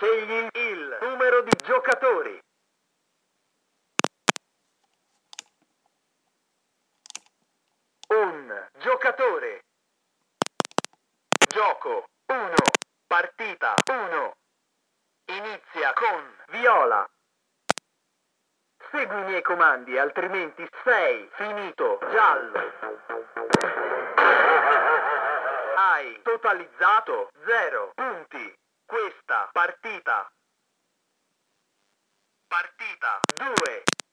Scegli il numero di giocatori. Un giocatore. Gioco 1. Partita 1. Inizia con viola. Segui i miei comandi, altrimenti sei finito giallo. Hai totalizzato 0 punti. Questa partita. Partita 2.